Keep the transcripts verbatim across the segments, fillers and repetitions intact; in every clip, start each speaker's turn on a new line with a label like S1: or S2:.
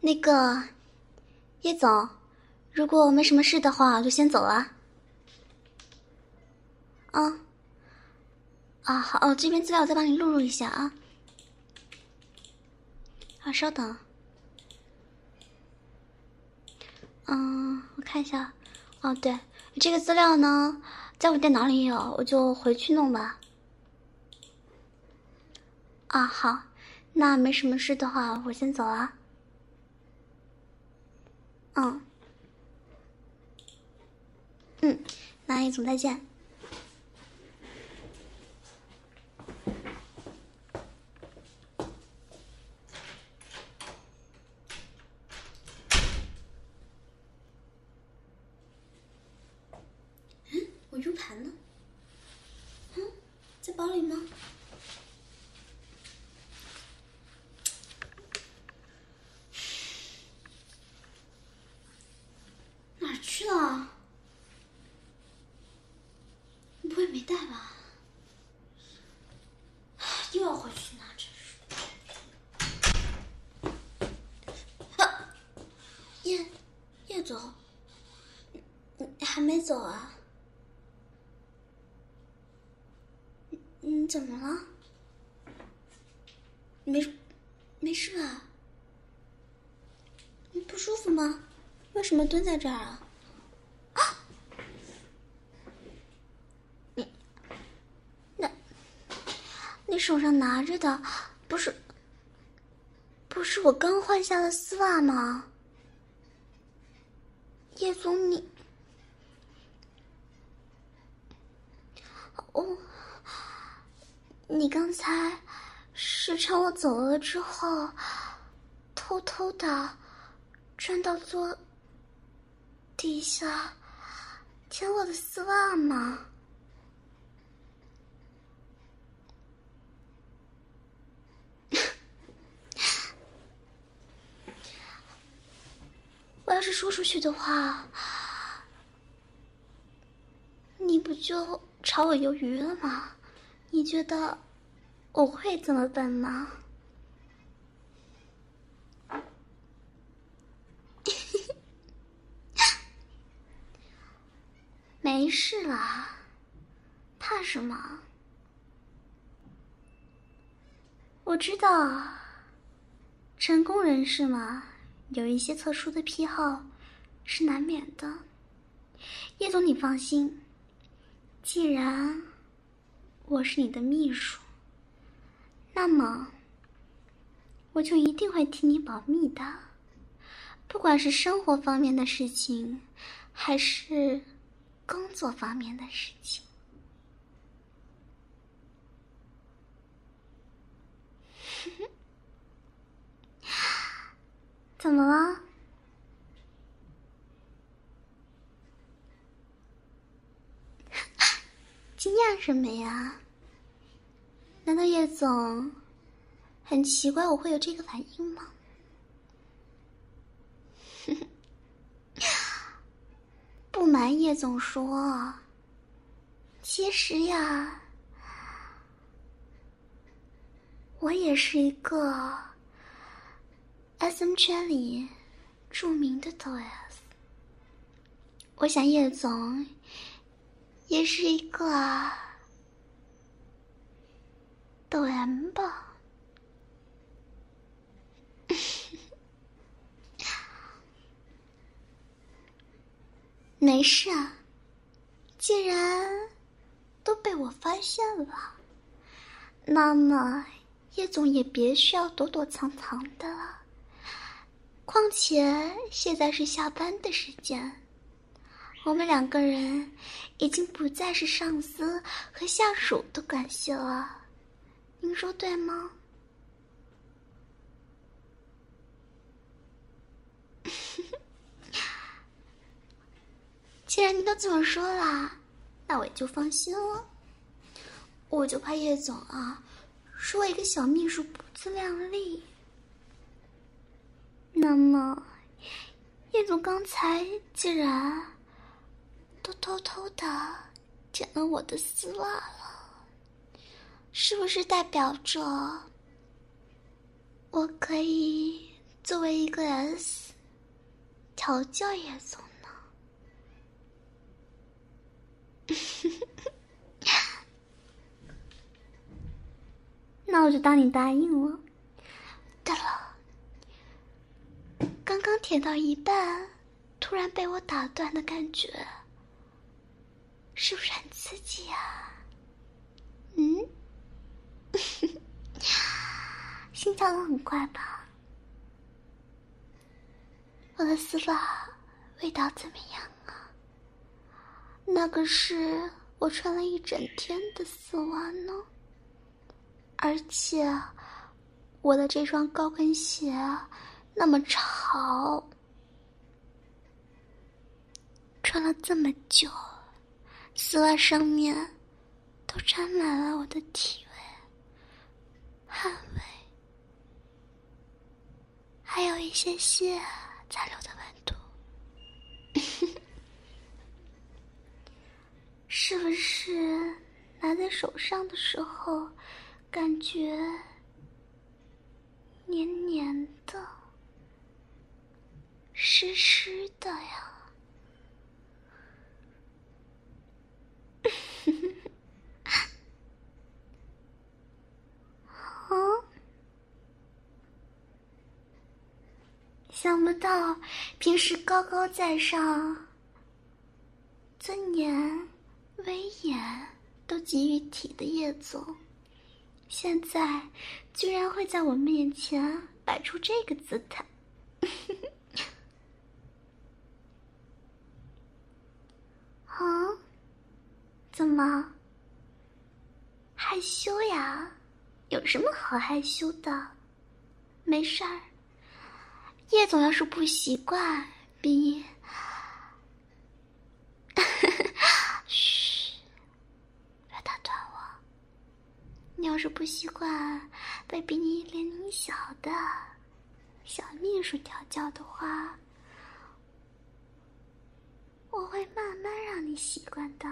S1: 那个叶总，如果没什么事的话，我就先走了。啊啊，好哦，这边资料我再帮你录入一下啊。好，稍等。嗯，我看一下。哦，对，这个资料呢，在我电脑里有，我就回去弄吧。啊，好，那没什么事的话，我先走了。嗯，嗯，那叶总再见。嗯，我 U 盘呢？嗯，在包里吗？哪儿去了？你不会没带吧？又要回去拿，真是。啊，叶叶总，你你还没走啊？你你怎么了？没没事吧？你不舒服吗？为什么蹲在这儿啊？啊！你那，你手上拿着的不是不是我刚换下的丝袜吗？叶总，你哦，你刚才是趁我走了之后，偷偷的钻到桌底下捡我的丝袜吗？我要是说出去的话，你不就炒我鱿鱼了吗？你觉得我会这么笨吗？没事啦，怕什么？我知道，成功人士嘛，有一些特殊的癖好是难免的。叶总，你放心，既然我是你的秘书，那么我就一定会替你保密的，不管是生活方面的事情，还是工作方面的事情。怎么了？惊讶什么呀？难道叶总很奇怪我会有这个反应吗？不瞒叶总说，其实呀，我也是一个 S M 圈里著名的 D O S。我想叶总也是一个 D O M 吧。没事啊，既然都被我发现了，那么叶总也别需要躲躲藏藏的了。况且现在是下班的时间，我们两个人已经不再是上司和下属的关系了，您说对吗？既然您都这么说啦，那我也就放心了。我就怕叶总啊，说我一个小秘书不自量力。那么，叶总刚才既然都偷偷的捡了我的丝袜了，是不是代表着我可以作为一个 S， 调教叶总呢？那我就当你答应了。对了，刚刚舔到一半，突然被我打断的感觉，是不是很刺激呀？嗯，心跳得很快吧？我的丝袜味道怎么样啊？那个是我穿了一整天的丝袜呢，而且我的这双高跟鞋那么潮，穿了这么久，丝袜上面都沾满了我的体味、汗味，还有一些些残留的温度。是不是拿在手上的时候感觉黏黏的、湿湿的呀？哦，想不到平时高高在上、尊严、威严都给予体的叶总，现在居然会在我面前摆出这个姿态。啊？怎么？害羞呀？有什么好害羞的？没事儿。叶总要是不习惯，比……嘘，别打断我。你要是不习惯被比你一年龄小的小秘书调教的话，我会慢慢让你习惯的。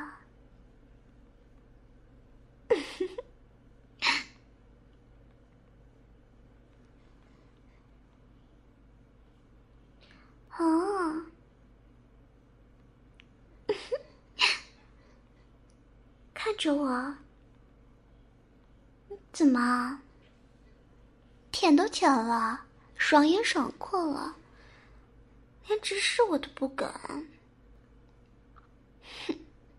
S1: 哦，看着我，怎么？舔都舔了，爽也爽过了，连直视我都不敢。哼，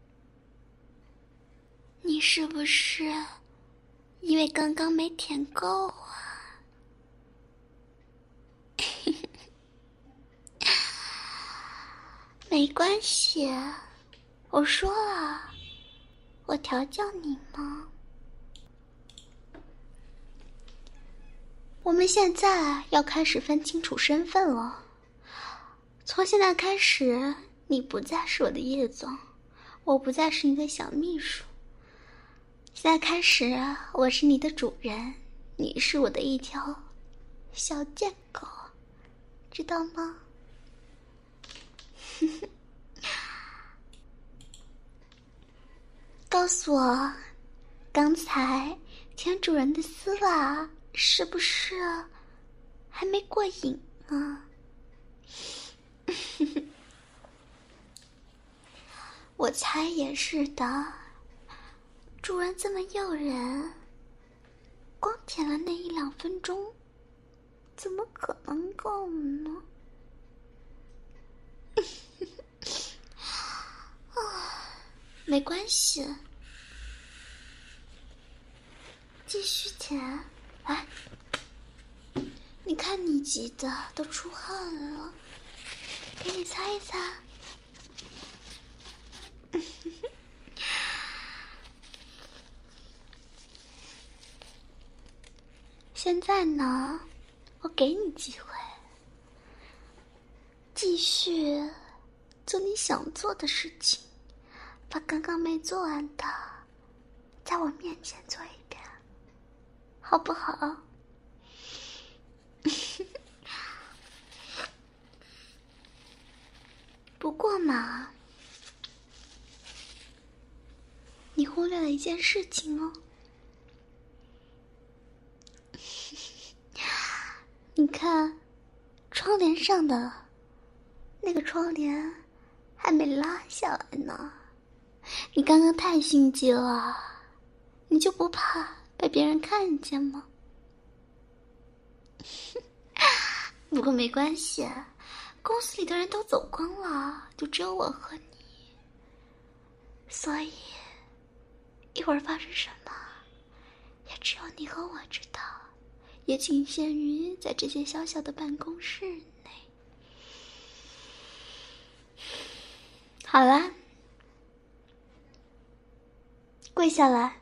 S1: 你是不是因为刚刚没舔够啊？没关系，我说了，我调教你吗？我们现在要开始分清楚身份了。从现在开始，你不再是我的叶总，我不再是你的小秘书。现在开始，我是你的主人，你是我的一条小贱狗，知道吗？告诉我，刚才舔主人的丝袜是不是还没过瘾啊？我猜也是的，主人这么诱人，光舔了那一两分钟，怎么可能够呢？没关系，继续舔，来，你看你急的都出汗了，给你擦一擦。现在呢，我给你机会，继续做你想做的事情，把刚刚没做完的在我面前做一遍，好不好？不过嘛，你忽略了一件事情哦。你看， 窗帘上的那个窗帘还没拉下来呢。你刚刚太心机了，你就不怕被别人看见吗？不过没关系，公司里的人都走光了，就只有我和你，所以一会儿发生什么也只有你和我知道，也仅限于在这些小小的办公室内。好啦，跪下来。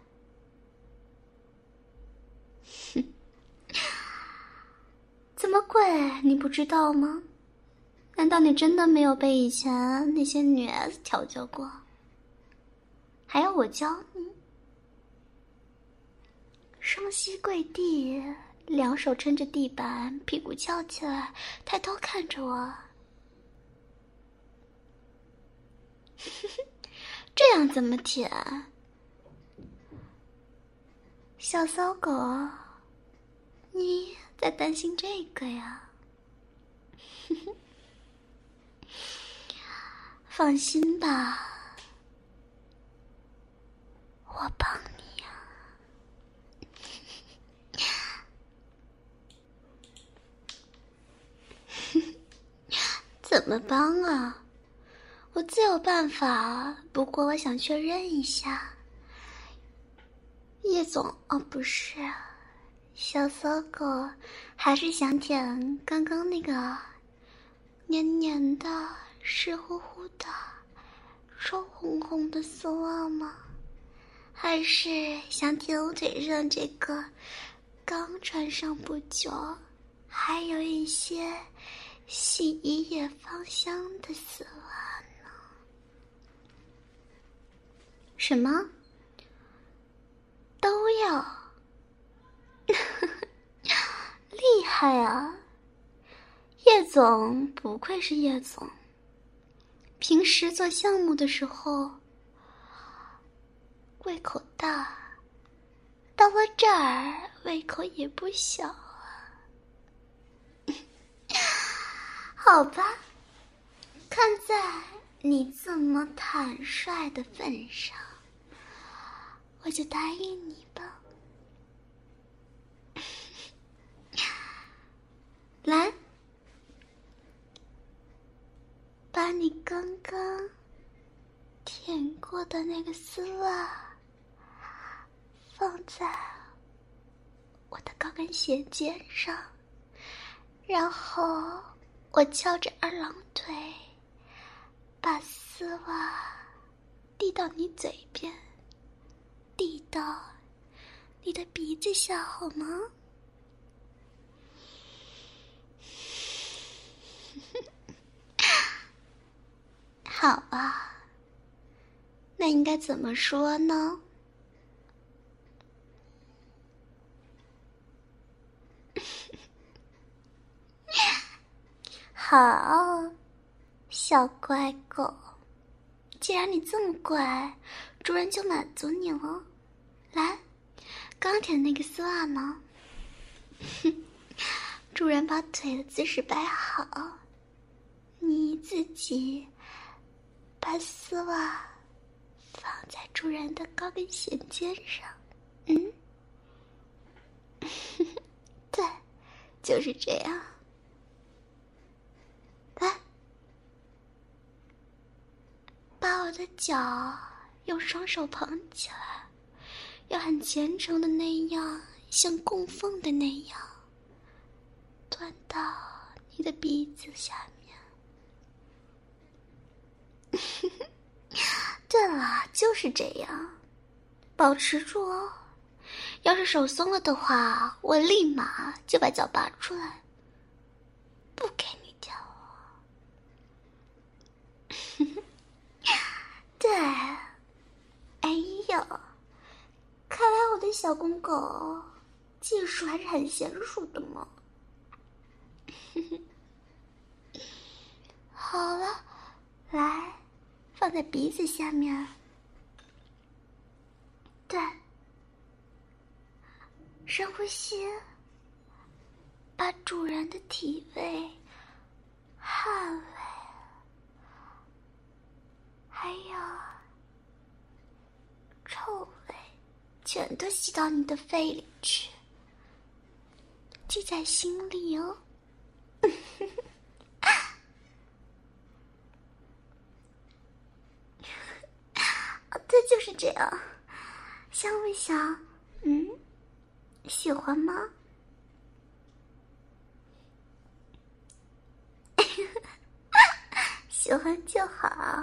S1: 怎么跪？你不知道吗？难道你真的没有被以前那些女孩子调教过？还要我教你？双膝跪地，两手撑着地板，屁股翘起来，抬头看着我。这样怎么舔？小骚狗，你在担心这个呀？放心吧，我帮你呀。怎么帮啊？我自有办法，不过我想确认一下。叶总，哦不是，小骚狗还是想舔刚刚那个黏黏的、湿乎乎的、臭烘烘的丝袜吗？还是想舔我腿上这个刚穿上不久，还有一些洗衣液芳香的丝袜呢？什么？都要？厉害啊！叶总不愧是叶总，平时做项目的时候胃口大，到了这儿胃口也不小啊。好吧，看在你这么坦率的份上，我就答应你吧。来，把你刚刚舔过的那个丝袜放在我的高跟鞋尖上，然后我翘着二郎腿，把丝袜递到你嘴边，递到你的鼻子下，好吗？好啊，那应该怎么说呢？好，小乖狗，既然你这么乖，主人就满足你了。来，刚舔那个丝袜呢？主人把腿的姿势摆好，你自己把丝袜放在主人的高跟鞋尖上。嗯，对，就是这样。来，把我的脚用双手捧起来，要很虔诚的那样，像供奉的那样，端到你的鼻子下面。对了，就是这样，保持住哦。要是手松了的话，我立马就把脚拔出来，不给你跳哦。对，哎呦，看来我的小公狗技术还是很娴熟的嘛。好了，来，放在鼻子下面。对，深呼吸，把主人的体味汗味，还有臭味，全都吸到你的肺里去，记在心里哦。对，就是这样。香不香？嗯，喜欢吗？喜欢就好。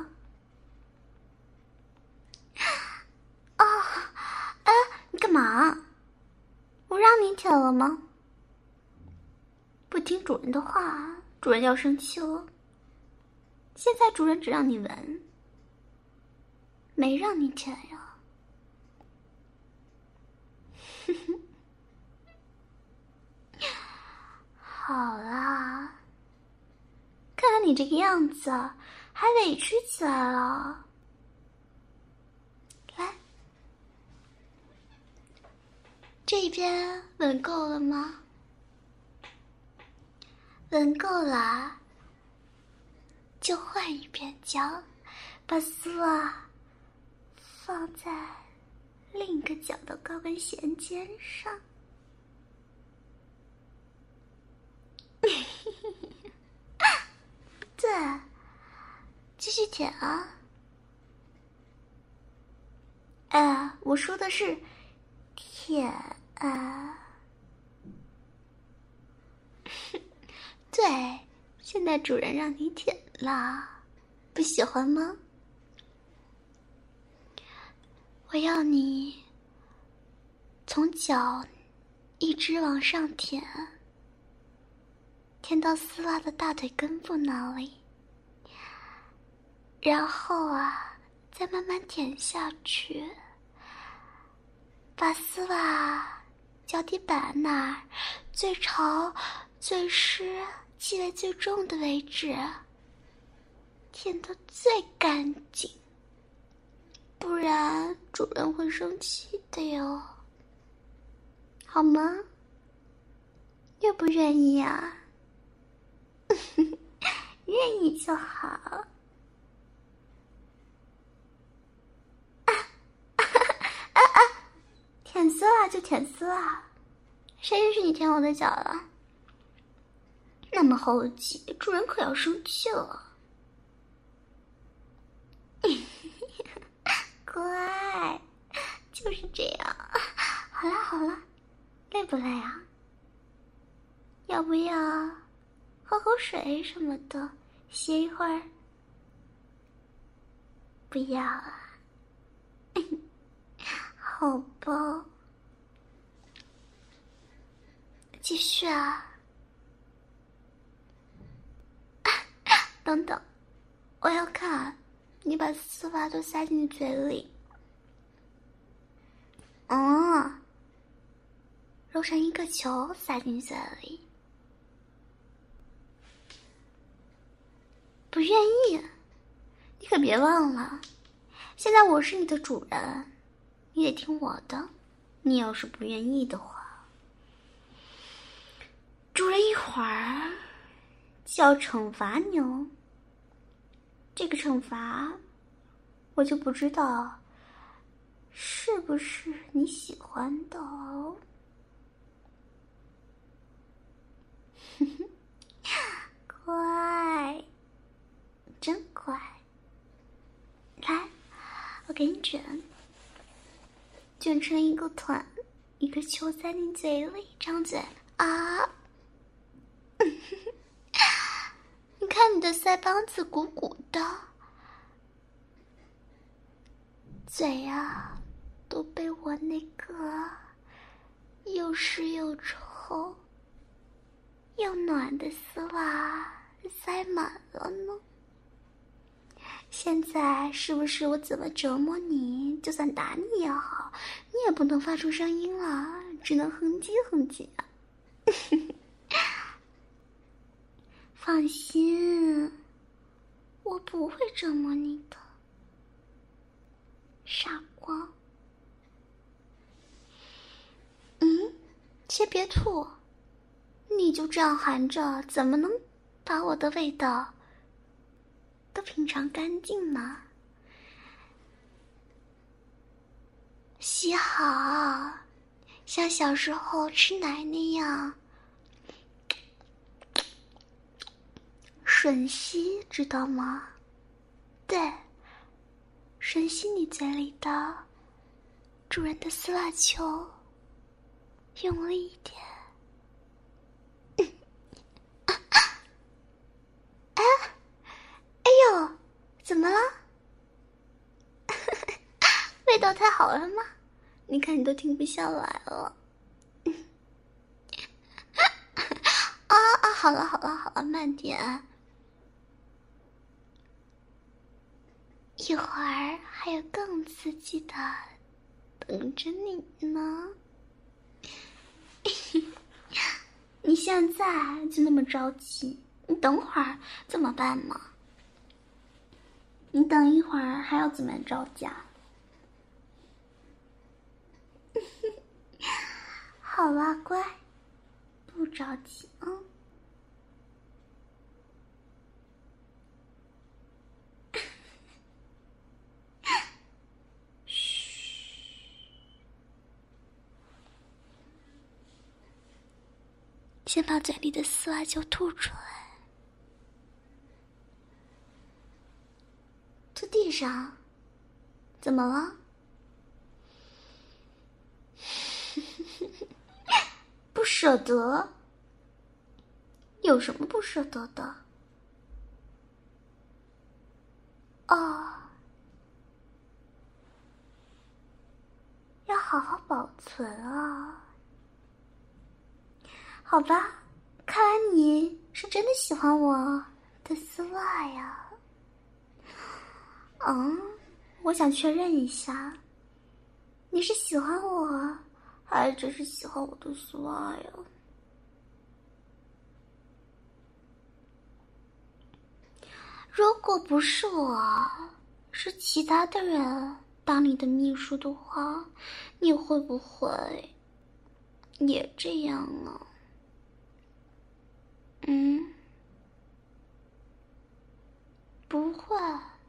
S1: 哦，哎，你干嘛？我让你舔了吗？不听主人的话，主人要生气了。现在主人只让你闻，没让你舔呀。好啦，看来你这个样子还委屈起来了。来，这边闻够了吗？闻够了，就换一边脚，把丝袜放在另一个脚的高跟弦尖上。对，继续舔啊！哎，我说的是舔啊！对，现在主人让你舔啦，不喜欢吗？我要你从脚一直往上舔，舔到丝袜的大腿根部那里，然后啊，再慢慢舔下去，把丝袜脚底板那儿最潮、最湿、气味最重的位置舔得最干净，不然主人会生气的哟，好吗？愿不愿意啊？愿意就好。啊啊啊啊！舔丝袜就舔丝袜，谁允许你舔我的脚了？那么猴急，主人可要生气了。乖，就是这样。好啦好啦，累不累啊？要不要喝口水什么的，歇一会儿？不要啊。好吧，继续啊。等等，我要看你把丝袜都塞进嘴里。哦，揉成一个球塞进嘴里。不愿意？你可别忘了，现在我是你的主人，你得听我的。你要是不愿意的话，主人一会儿就要惩罚你哦。这个惩罚我就不知道是不是你喜欢的哦。乖，真乖。来，我给你卷，卷成一个团，一个球塞进嘴里，张嘴啊！你看你的腮帮子鼓鼓的，嘴啊都被我那个又湿又臭又暖的丝袜塞满了呢。现在是不是我怎么折磨你，就算打你也好，你也不能发出声音了，只能哼唧哼唧啊。放心，我不会折磨你的，傻瓜。嗯，先别吐，你就这样含着，怎么能把我的味道都品尝干净呢。吸好，像小时候吃奶那样吮吸，知道吗？对，吮吸你嘴里的主人的丝袜球，用力一点。哎，哎呦，怎么了？味道太好了吗？你看你都停不下来了。啊啊，好了好了好了，慢点。一会儿还有更刺激的等着你呢。你现在就那么着急，你等会儿怎么办嘛？你等一会儿还要怎么着急啊？好啦，乖，不着急啊。先把嘴里的丝袜球吐出来，吐地上。怎么了？不舍得？有什么不舍得的？哦，要好好保存啊。好吧，看来你是真的喜欢我的丝袜呀。嗯，我想确认一下，你是喜欢我，还是只是喜欢我的丝袜呀？如果不是我，是其他的人当你的秘书的话，你会不会也这样啊？嗯，不会。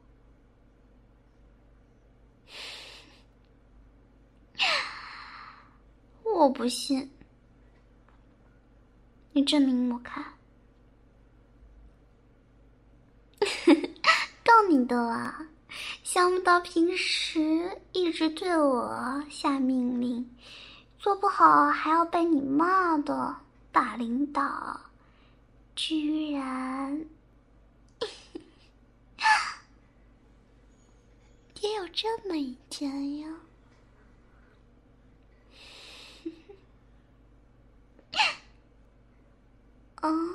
S1: 我不信，你证明我看。够你的了，想不到平时一直对我下命令，做不好还要被你骂的大领导，居然也有这么一天呀。嗯，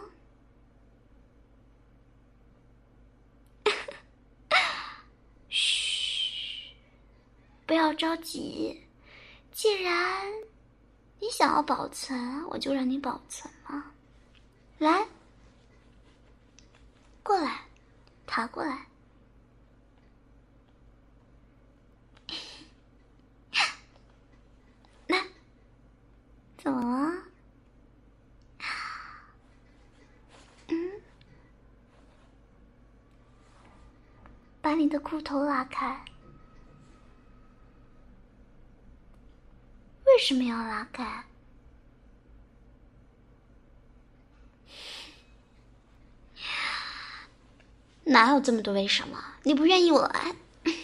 S1: 嘘，不要着急，既然你想要保存，我就让你保存嘛。来，过来，爬过来。来，怎么了？嗯，把你的裤头拉开。为什么要拉开？哪有这么多为什么？你不愿意我来？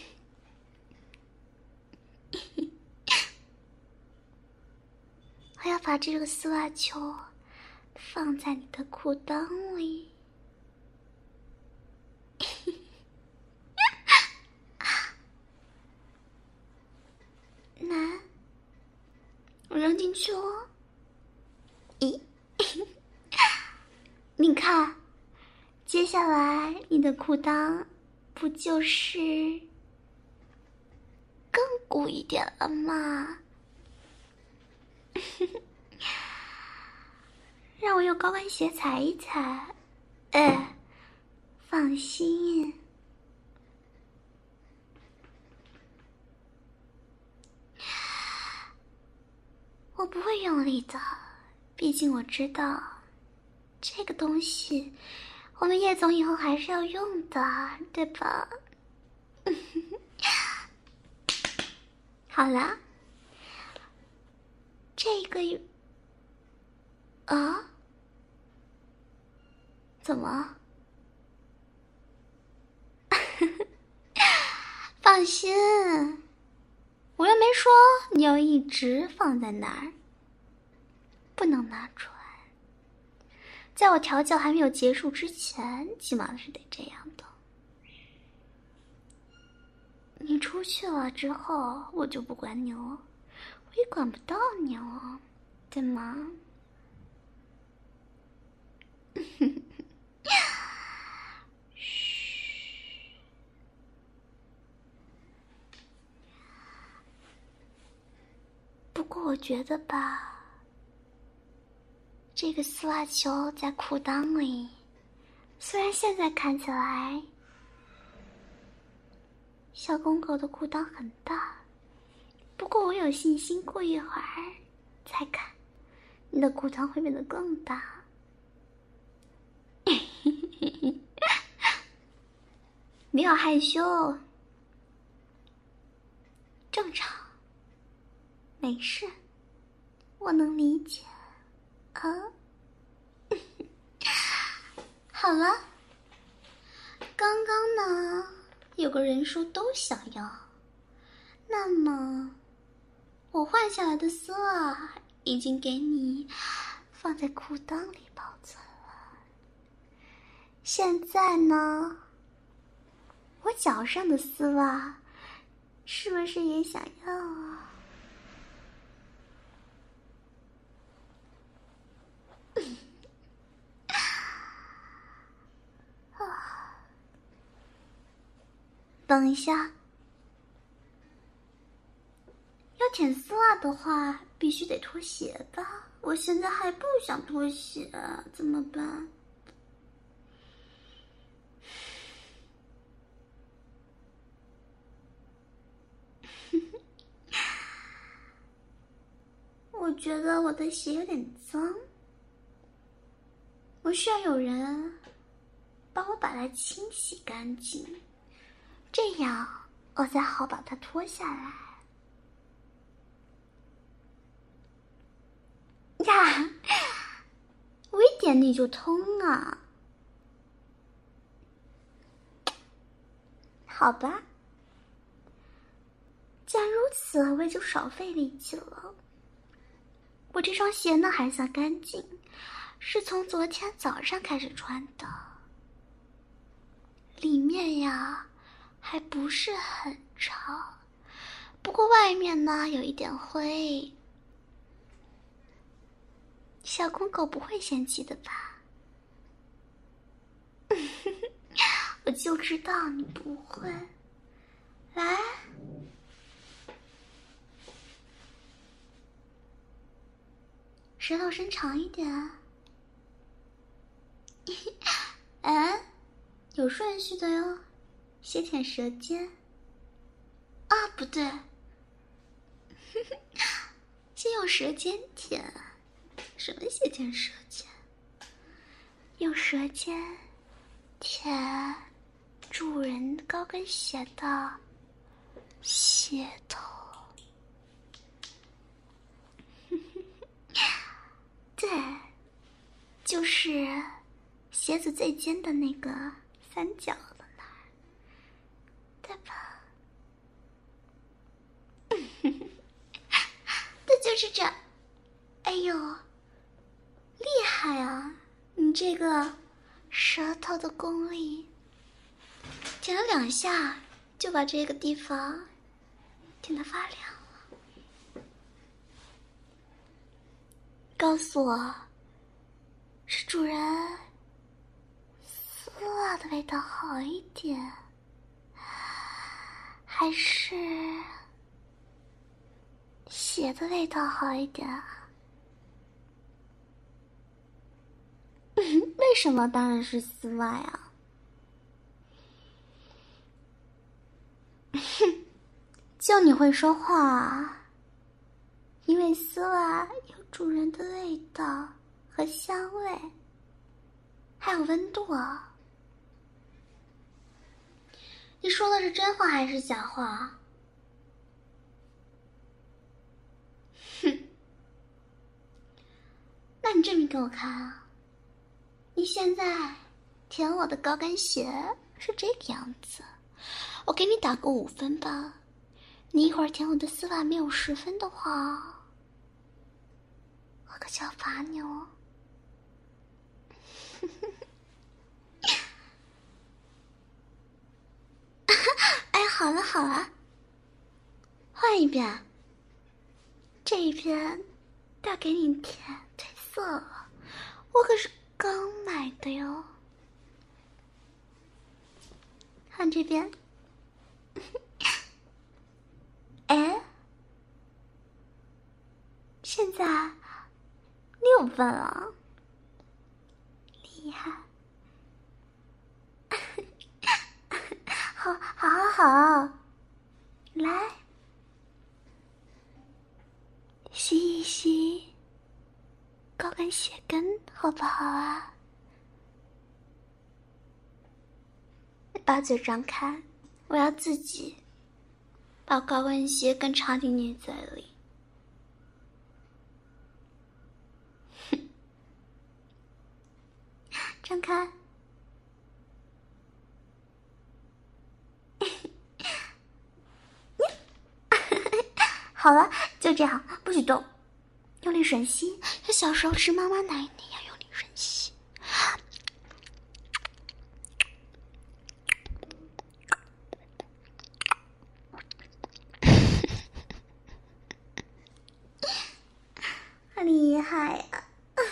S1: 我要把这个丝袜球放在你的裤裆里。来，我扔进去哦。咦，你看，接下来你的裤裆不就是更鼓一点了吗？让我用高跟鞋踩一踩。哎，放心，我不会用力的，毕竟我知道这个东西我们叶总以后还是要用的，对吧？好啦，这个啊，怎么？放心，我又没说你要一直放在那儿，不能拿出来。在我调教还没有结束之前，起码是得这样的。你出去了之后，我就不管你了，我也管不到你了，对吗？嘘。不过我觉得吧，这个丝袜球在裤裆里，虽然现在看起来小公狗的裤裆很大，不过我有信心过一会儿再看，你的裤裆会变得更大。不要害羞，正常，没事，我能理解啊。好了，刚刚呢有个人说都想要，那么我换下来的丝袜已经给你放在裤裆里保存了。现在呢，我脚上的丝袜是不是也想要啊？等一下，要舔丝袜的话，必须得脱鞋吧？我现在还不想脱鞋，怎么办？我觉得我的鞋有点脏，我需要有人帮我把它清洗干净，这样我才好把它脱下来。呀，我一点你就通啊！好吧，既然如此，我也就少费力气了。我这双鞋呢还算干净，是从昨天早上开始穿的，里面呀还不是很潮，不过外面呢有一点灰。小公狗不会嫌弃的吧？我就知道你不会。来，舌头伸长一点。哎，有顺序的哟，先舔舌尖。啊，不对，先用舌尖舔。什么先舔舌尖？用舌尖舔主人高跟鞋的鞋头。对，就是鞋子最尖的那个三角的那儿，对吧？对，就是这。哎呦，厉害啊！你这个舌头的功力，舔了两下就把这个地方舔得发凉了。告诉我，是主人丝袜的味道好一点，还是鞋的味道好一点啊？为什么？当然是丝袜呀！哼，就你会说话，因为丝袜有主人的味道和香味，还有温度啊！ 你说的是真话还是假话？哼，那你证明给我看啊！你现在舔我的高跟鞋是这个样子，我给你打个五分吧。你一会儿舔我的丝袜没有十分的话，我可就要罚你哦。哎，好了好了，换一遍。这一遍要给你舔褪色了，我可是刚买的哟。看这边。哎，现在六分了，厉害！好，好，好，好，来，洗一洗高跟鞋跟，好不好啊？把嘴张开，我要自己把高跟鞋跟插进你嘴里。张开。好了，就这样，不许动，用力吮吸，像小时候吃妈妈奶那样用力吮吸。厉害呀！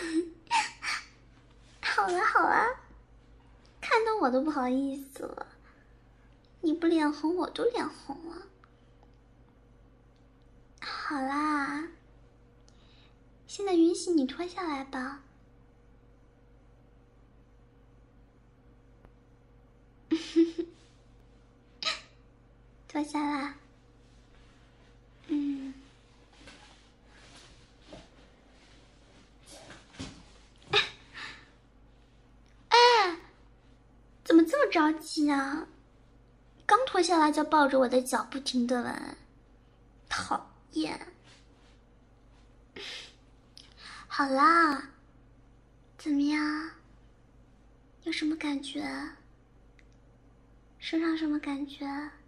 S1: 好了好了，看到我都不好意思了，你不脸红我都脸红了。好啦，现在允许你脱下来吧。脱下来。嗯。哎，怎么这么着急啊？刚脱下来就抱着我的脚不停的闻，讨厌。好啦，怎么样？有什么感觉？身上什么感觉？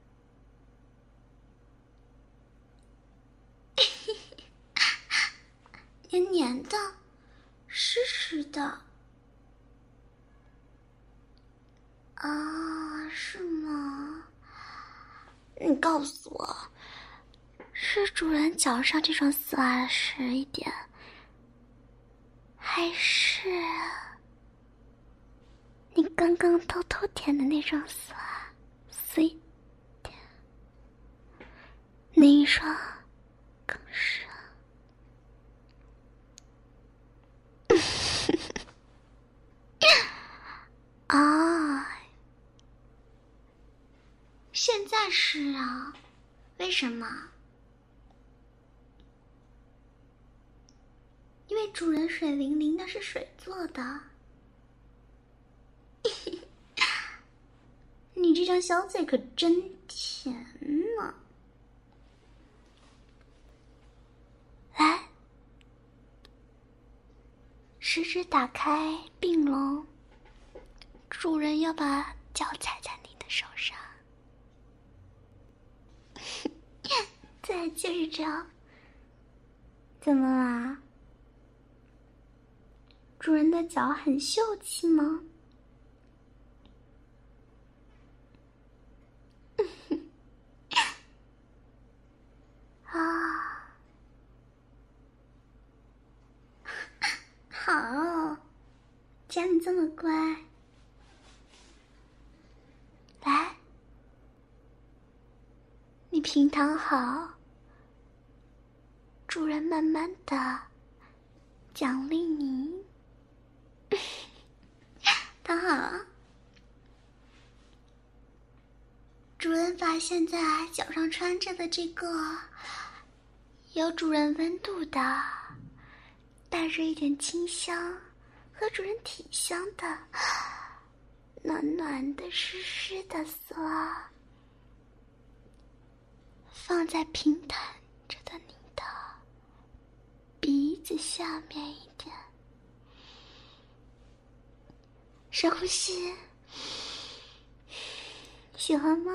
S1: 黏黏的，湿湿的。啊，是吗？你告诉我，是主人脚上这双丝袜湿一点，还是你刚刚偷偷舔的那双丝袜湿一点？哪一双更湿啊？啊，现在是啊，为什么？因为主人水灵灵的，是水做的。你这张小嘴可真甜呢。来，食指打开并拢，主人要把脚踩在你的手上。对，就是这样。怎么啦？主人的脚很秀气吗？啊，好，既然你这么乖，来，你平躺好，主人慢慢的奖励你。躺好了。主人把现在脚上穿着的这个有主人温度的，带着一点清香和主人体香的暖暖的湿湿的丝袜放在平坦着的你的鼻子下面一点，深呼吸，喜欢吗？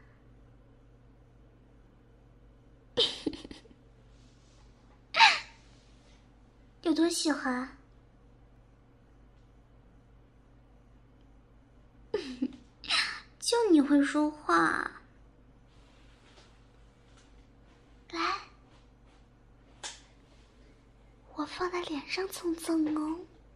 S1: 有多喜欢？就你会说话。来，我放在脸上蹭蹭哦，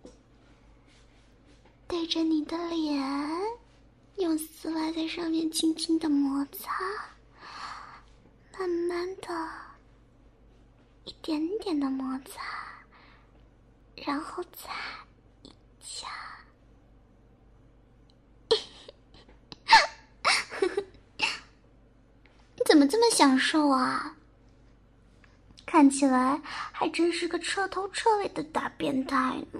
S1: 对着你的脸，用丝袜在上面轻轻的摩擦，慢慢的，一点点的摩擦，然后再一下。你怎么这么享受啊？看起来还真是个彻头彻尾的大变态呢。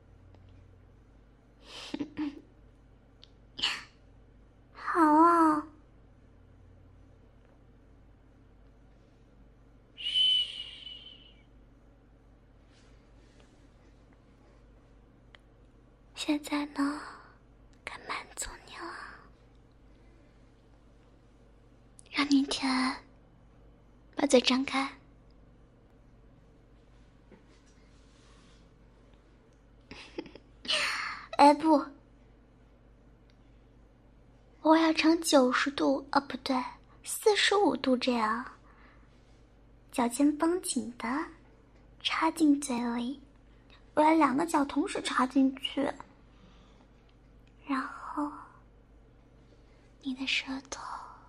S1: 好啊。现在呢，该满足你了，让你舔，把嘴张开。哎不，我要呈九十度，哦不对，四十五度这样，脚尖绷紧的插进嘴里，我要两个脚同时插进去，然后你的舌头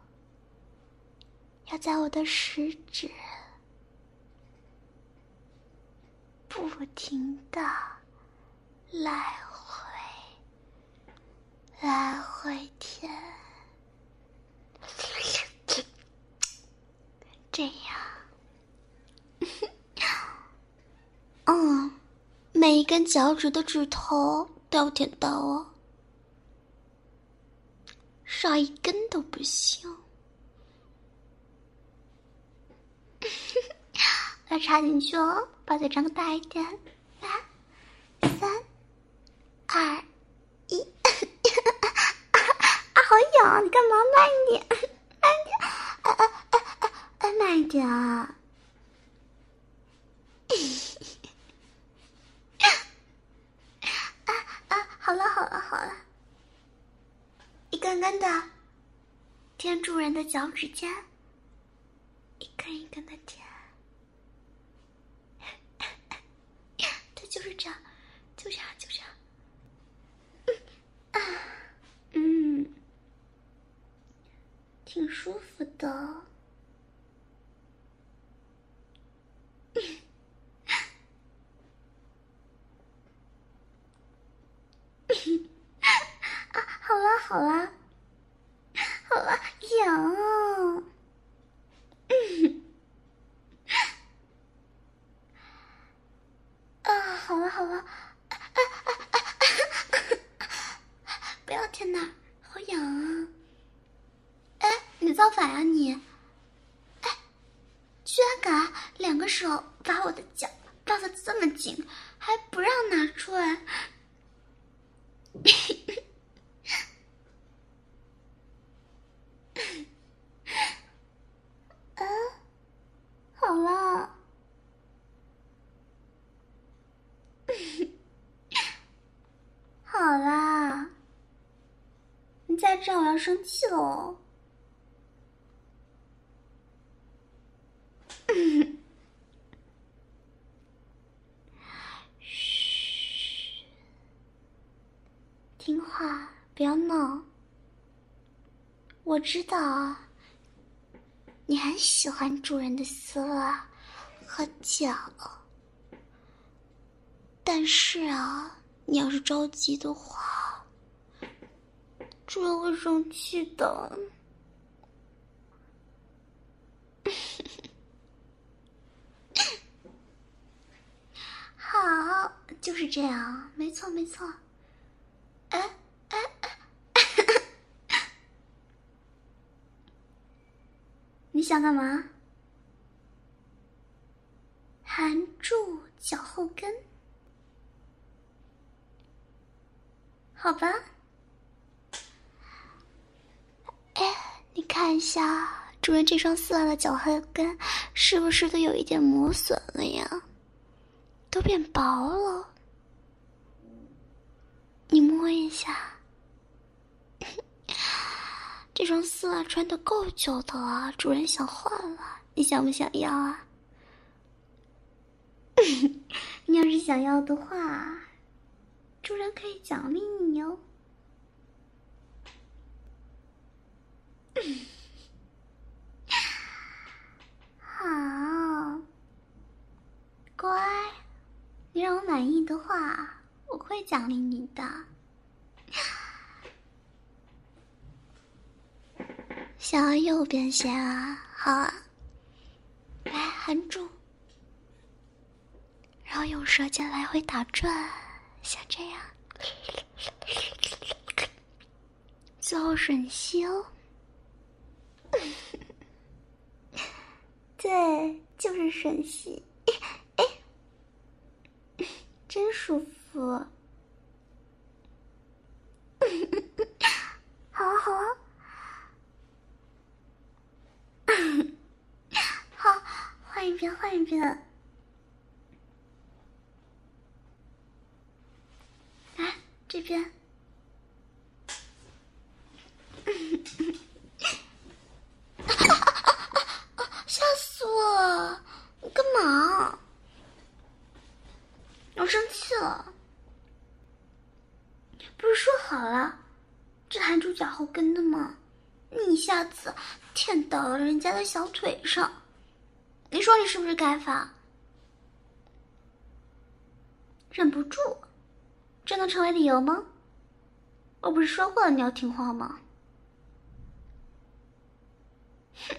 S1: 要在我的食指不停的来回来回舔，这样嗯，每一根脚趾的指头都要舔到哦，少一根都不行。要插进去哦，把嘴张大一点，来，三二一。啊，好痒！你干嘛？慢一点，慢一点，哎哎哎哎哎，慢一点啊！啊啊，好了好了好了，一根根的舔主人的脚趾尖，一根一根的舔。对，就是这样，就这样，就这样。嗯啊，嗯，挺舒服的。啊，好了好了，好了，痒哦。嗯，啊，好了好了，啊啊啊啊啊！不要舔那儿，好痒啊！哎，你造反呀你！哎，居然敢两个手把我的脚抱得这么紧，还不让拿出来！啊，好了，好啦，你再这样我要生气了哦。嘘，听话，不要闹。我知道你很喜欢主人的丝袜和脚，但是啊，你要是着急的话，主人会生气的。好，就是这样，没错没错。哎哎哎， 你想干嘛？含住脚后跟？好吧。哎，你看一下，主人这双丝袜的脚后跟是不是都有一点磨损了呀？都变薄了。你摸一下。这双丝袜穿得够久的了，主人想换了，你想不想要啊？你要是想要的话，主人可以奖励你哦。好，乖，你让我满意的话，我会奖励你的。想要右边先啊？好啊，来含住，然后用舌尖来回打转，像这样，最后吮吸哦。对，就是吮吸，哎，真舒服。好啊，好啊。好，换一遍，换一遍。来，这边。吓死我了！你干嘛？我生气了。不是说好了，这含住脚后跟的吗？你一下子舔到了人家的小腿上，你说你是不是该罚？忍不住，这能成为理由吗？我不是说过了你要听话吗？哼，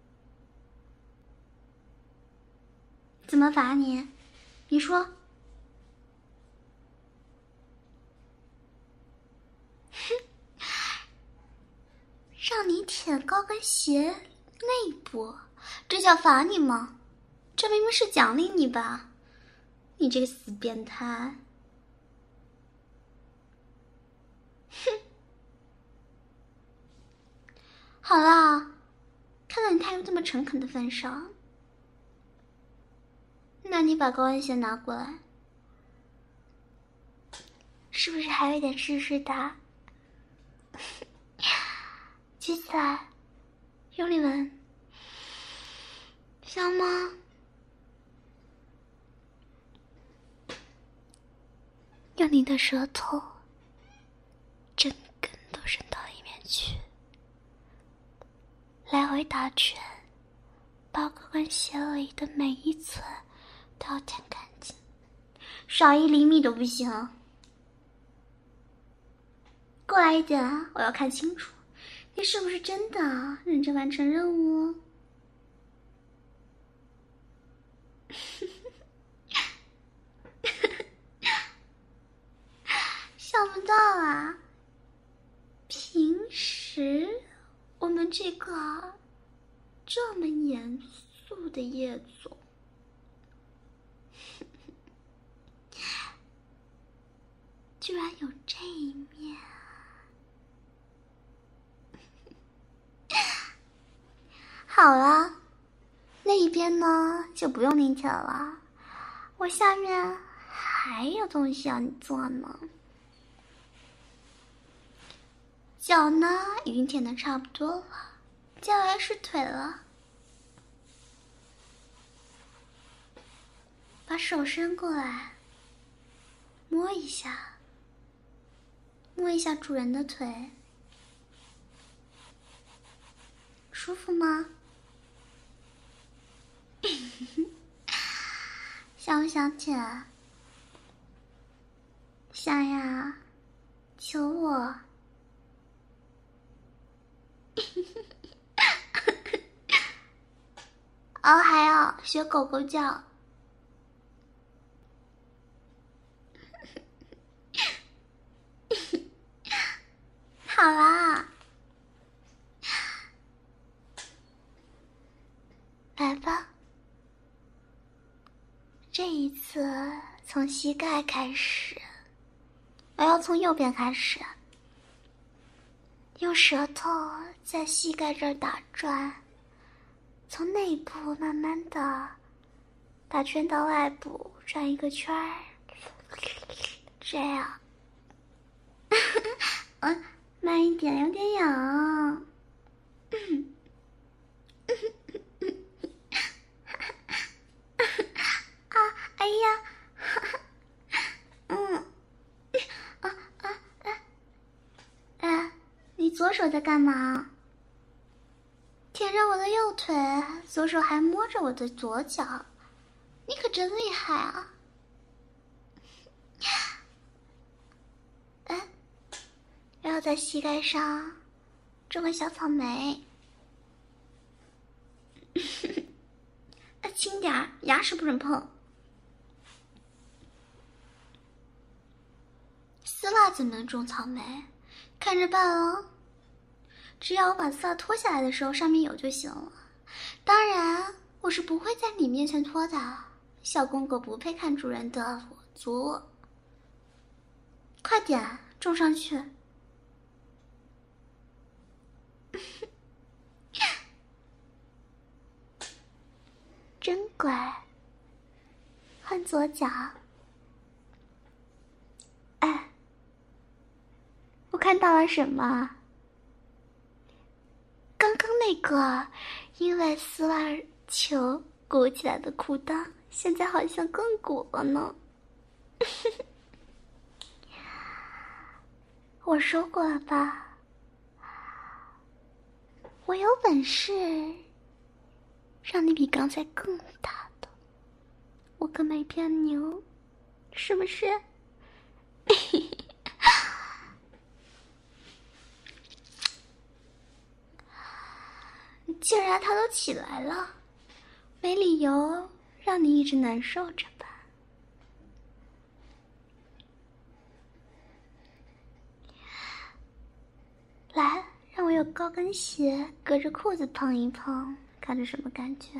S1: 怎么罚你？你说。哼，让你舔高跟鞋内部，这叫罚你吗？这明明是奖励你吧？你这个死变态！哼，好啦，看在你态度这么诚恳的份上，那你把高跟鞋拿过来，是不是还有一点湿湿的？举起来，用力闻，香吗？用你的舌头整根都伸到里面去，来回打圈，把高跟鞋里的每一寸都要舔干净，少一厘米都不行。过来一点啊，我要看清楚，你是不是真的认真完成任务哦？想不到啊，平时我们这个这么严肃的叶总，居然有这一面。好了，那一边呢就不用你舔了，我下面还有东西要你做呢。脚呢已经舔得差不多了，接下来是腿了。把手伸过来，摸一下，摸一下主人的腿，舒服吗？想不想舔？想呀，求我。哦，还要学狗狗叫。好啦， 来吧，这一次从膝盖开始，我要从右边开始，用舌头在膝盖这儿打转，从内部慢慢的打圈到外部，转一个圈儿，这样。嗯，慢一点，有点痒。嗯啊，哎呀，嗯，啊啊啊！哎，你左手在干嘛？舔着我的右腿，左手还摸着我的左脚，你可真厉害啊！哎，然后在膝盖上种个小草莓。轻点儿，牙齿不准碰。丝袜怎么能种草莓？看着办哦。只要我把丝袜脱下来的时候上面有就行了。当然，我是不会在你面前脱的。小公狗不配看主人的裸足。快点，种上去。真乖。换左脚。哎，我看到了什么？刚刚那个因为丝袜球鼓起来的裤裆，现在好像更鼓了呢。我说过了吧，我有本事让你比刚才更大的，我可没骗你哦，是不是？既然他都起来了，没理由让你一直难受着吧。来，让我有高跟鞋隔着裤子碰一碰，看着什么感觉？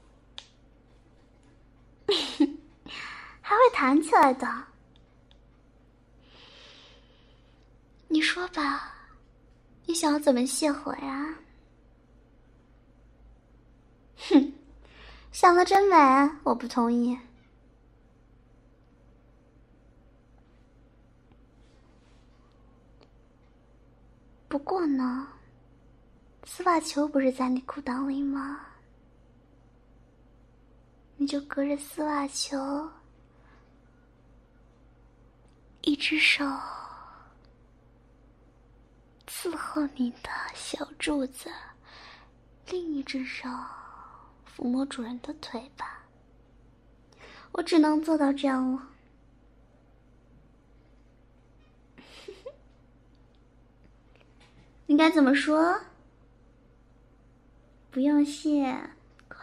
S1: 还会弹起来的。你说吧，你想要怎么泄火呀？哼，想得真美，我不同意。不过呢，丝袜球不是在你裤裆里吗？你就隔着丝袜球，一只手伺候你的小柱子，另一只手抚摸主人的腿吧。我只能做到这样了。你该怎么说？不用谢，乖。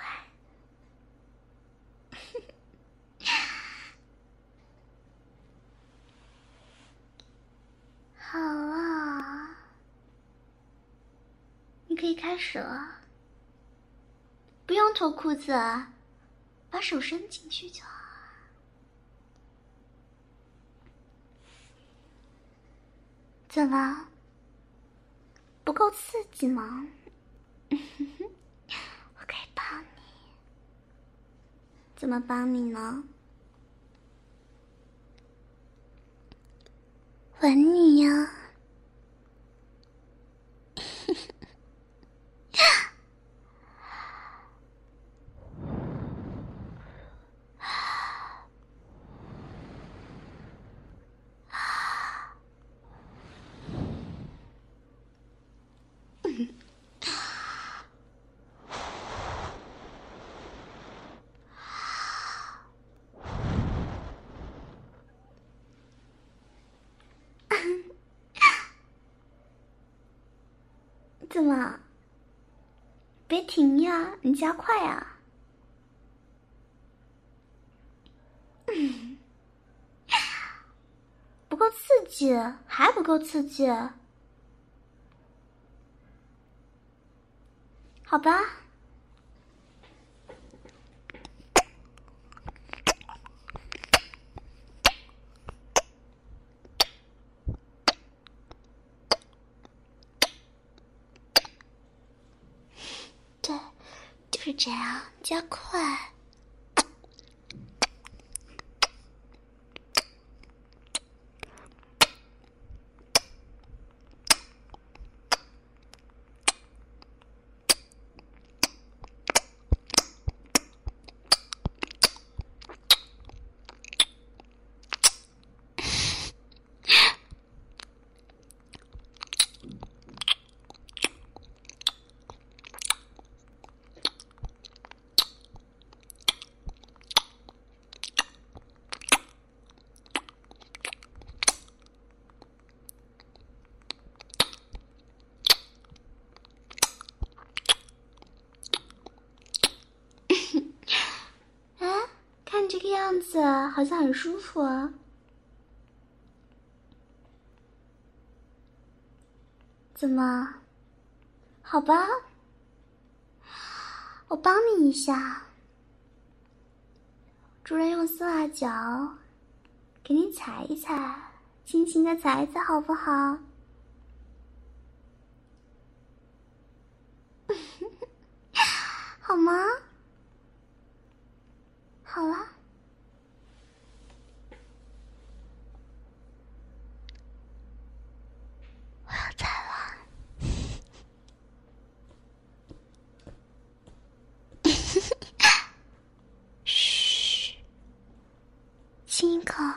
S1: 好啊，你可以开始了。不用脱裤子，把手伸进去就好。怎么？不够刺激吗？我可以帮你。怎么帮你呢？吻你呀。怎么？别停呀，你加快呀！嗯，不够刺激，还不够刺激。好吧， 这样，加快。这个样子好像很舒服啊。怎么？好吧，我帮你一下。主人用丝袜脚给你踩一踩，轻轻的踩一踩，好不好？好吗？好了。我要踩了。嘘，亲一口。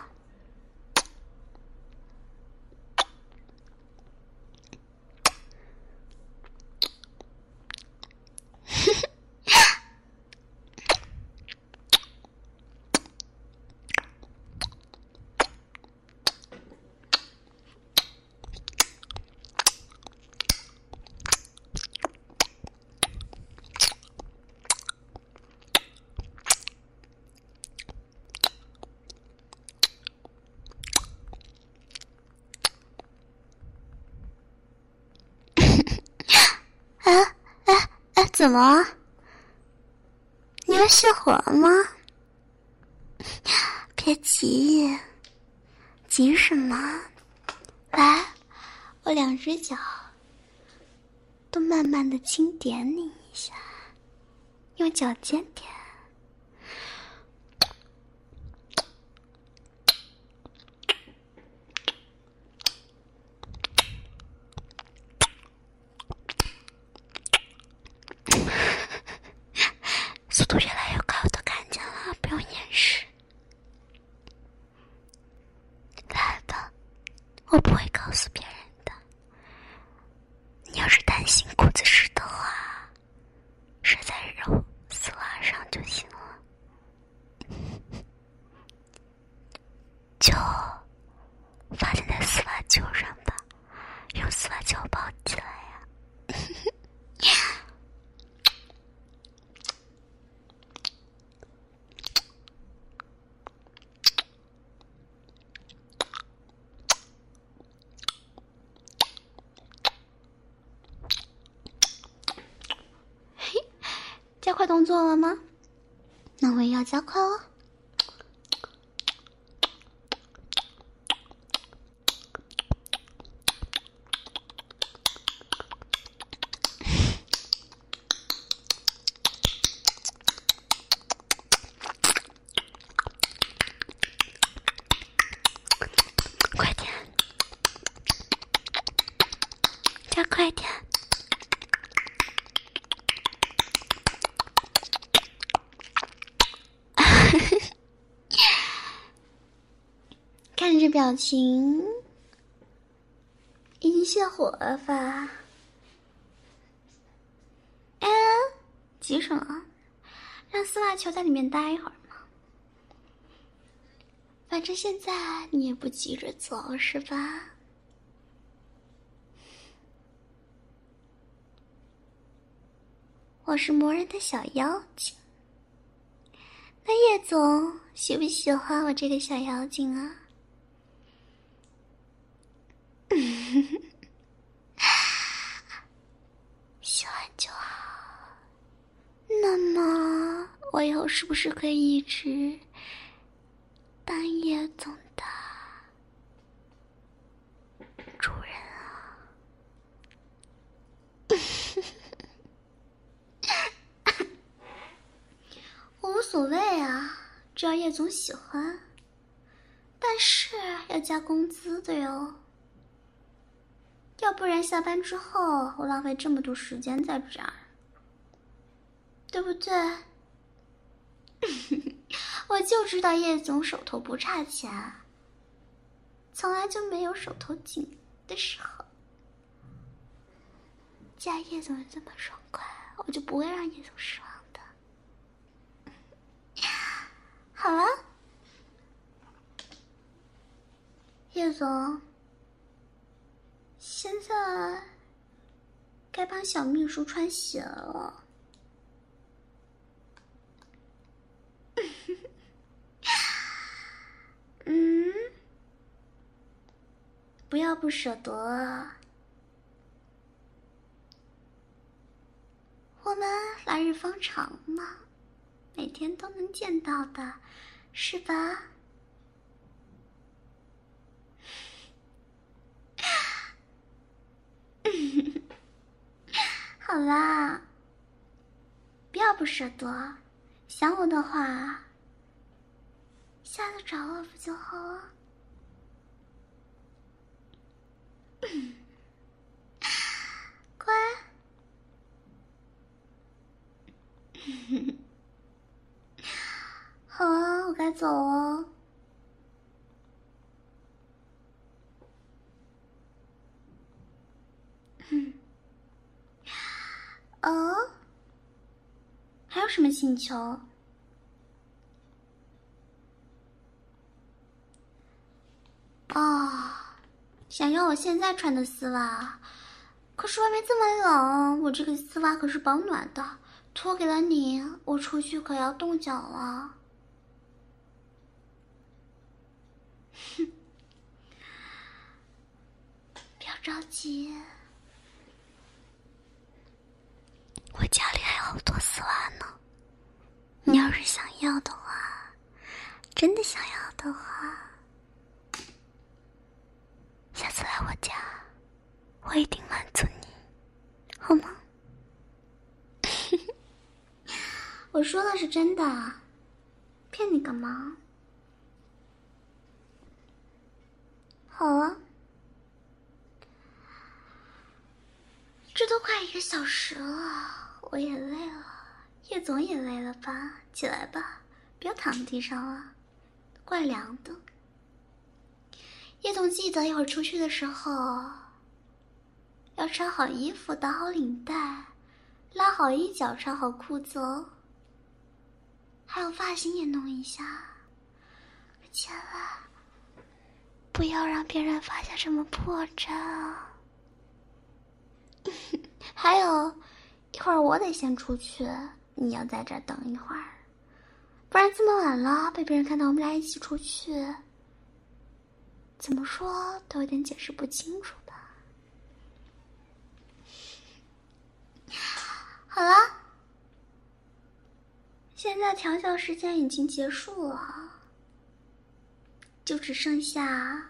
S1: 怎么？你要熄火了吗？别急，急什么？来，我两只脚都慢慢的轻点你一下，用脚尖点。速度越来越快，我都看见了，不用掩饰。来吧，我不会告诉别人的。你要是担心裤子湿的话，射在肉丝袜上就行了。就发现在丝袜揪上吧，用丝袜揪包起来呀。加快动作了吗？那我也要加快哦。快点，加快点。看你这表情，已经泻火了吧？哎，急什么？让丝袜球在里面待一会儿嘛。反正现在你也不急着走，是吧？我是魔人的小妖精，那叶总喜不喜欢我这个小妖精啊？喜欢就好。那么我以后是不是可以一直当叶总的主人啊？ 所谓啊，只要叶总喜欢。但是要加工资的哟，要不然下班之后我浪费这么多时间在这儿，对不对？我就知道叶总手头不差钱，从来就没有手头紧的时候。既然叶总这么爽快，我就不会让叶总失望的。好了，叶总，现在该帮小秘书穿鞋了。嗯，不要不舍得啊。我们来日方长嘛，每天都能见到的，是吧？好啦，不要不舍得，想我的话，下次找我不就好了？乖。好啊，我该走了。嗯。哦，还有什么请求？哦，想要我现在穿的丝袜，可是外面这么冷，我这个丝袜可是保暖的，脱给了你，我出去可要冻脚了。哼，不要着急，我家里还有好多丝袜呢。你要是想要的话，真的想要的话，下次来我家，我一定满足你，好吗？我说的是真的，骗你干嘛？好了，这都快一个小时了，我也累了，叶总也累了吧？起来吧，不要躺地上了，怪凉的。叶总记得一会儿出去的时候，要穿好衣服，打好领带，拉好衣角，穿好裤子哦。还有发型也弄一下，千万不要让别人发现什么破绽啊！还有，一会儿我得先出去，你要在这儿等一会儿，不然这么晚了，被别人看到我们俩一起出去，怎么说都有点解释不清楚的。好了，现在调教时间已经结束了，就只剩下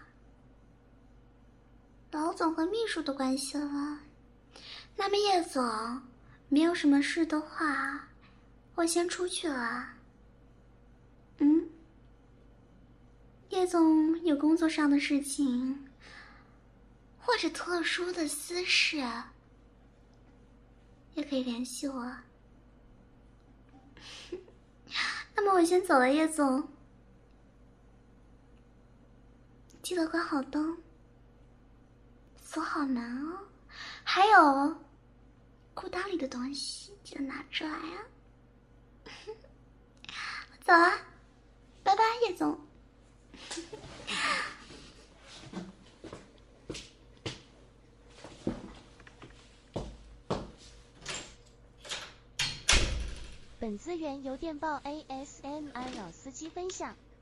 S1: 老总和秘书的关系了。那么叶总，没有什么事的话，我先出去了。嗯，叶总有工作上的事情，或者特殊的私事，也可以联系我。那么我先走了，叶总，记得关好灯，锁好门哦。还有，裤裆里的东西记得拿出来啊。我走了，拜拜，叶总。
S2: 本资源由电报 A S M R 老司机分享。